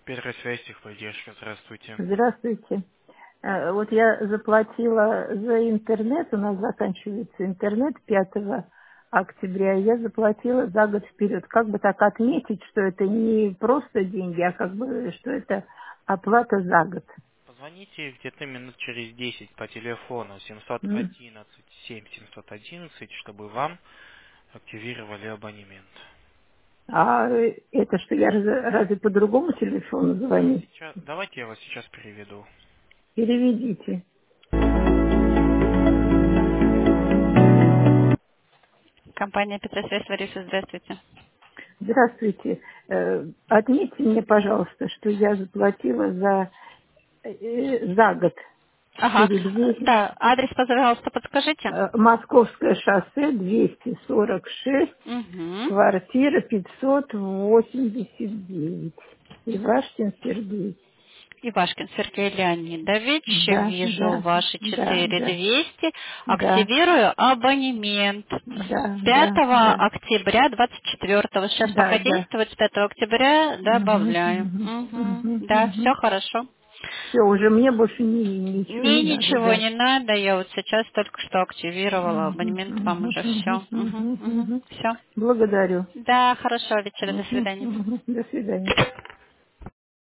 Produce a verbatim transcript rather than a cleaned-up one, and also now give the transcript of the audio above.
Петросвязь, техподдержка, здравствуйте. Здравствуйте. Э, Вот я заплатила за интернет, у нас заканчивается интернет пятого октября, и я заплатила за год вперед. Как бы так отметить, что это не просто деньги, а как бы, что это оплата за год. Позвоните где-то минут через десять по телефону семьсот М. одиннадцать семь семьсот одиннадцать, чтобы вам активировали абонемент. А э, это что, я разве, разве по другому телефону А, звоню? сейчас, давайте я вас сейчас переведу. Переведите. Компания Петросвязь, Лариса, здравствуйте. Здравствуйте. Э, Отметьте мне, пожалуйста, что я заплатила за, э, за год Ага, перед весь. да, адрес, пожалуйста, подскажите. Э, Московское шоссе, двести сорок шесть, Угу. квартира пятьсот восемьдесят девять. Ивашкин Сергей. Ивашкин Сергей Леонидович, Да, вижу да, ваши да, четыре да, двести. да, Активирую абонемент да, с да, пятого да, октября двадцать четвёртого. Сейчас да, пока да. действует, с пятого октября Угу, добавляю. угу, Угу. угу, Да, угу. все хорошо. Все, уже мне больше ни- ничего Мне не надо, ничего да. не надо, я вот сейчас только что активировала Мгм, абонемент, вам мгм, уже мгм, все. Угу, мгм, угу. мгм. Все. Благодарю. Да, хорошего вечера, до Мгм, свидания. мгм. До свидания.